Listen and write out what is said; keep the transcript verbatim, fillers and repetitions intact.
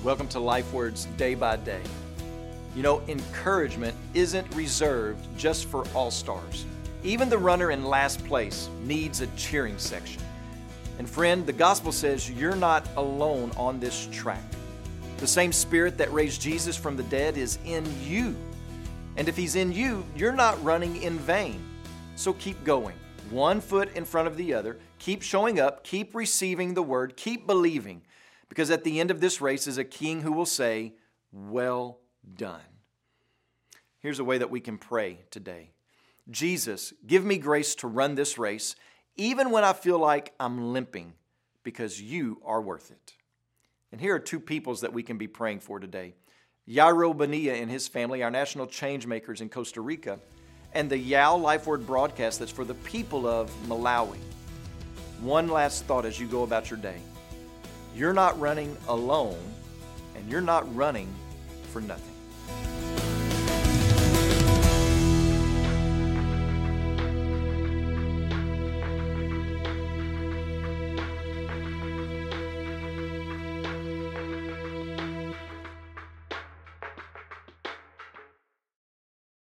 Welcome to Life Words Day by Day. You know, encouragement isn't reserved just for all-stars. Even the runner in last place needs a cheering section. And friend, the gospel says you're not alone on this track. The same Spirit that raised Jesus from the dead is in you. And if He's in you, you're not running in vain. So keep going, one foot in front of the other. Keep showing up, keep receiving the word, keep believing. Because at the end of this race is a King who will say, well done. Here's a way that we can pray today. Jesus, give me grace to run this race, even when I feel like I'm limping, because you are worth it. And here are two peoples that we can be praying for today. Yairo Bonilla and his family, our national change makers in Costa Rica, and the Yao Life Word broadcast that's for the people of Malawi. One last thought as you go about your day. You're not running alone, and you're not running for nothing.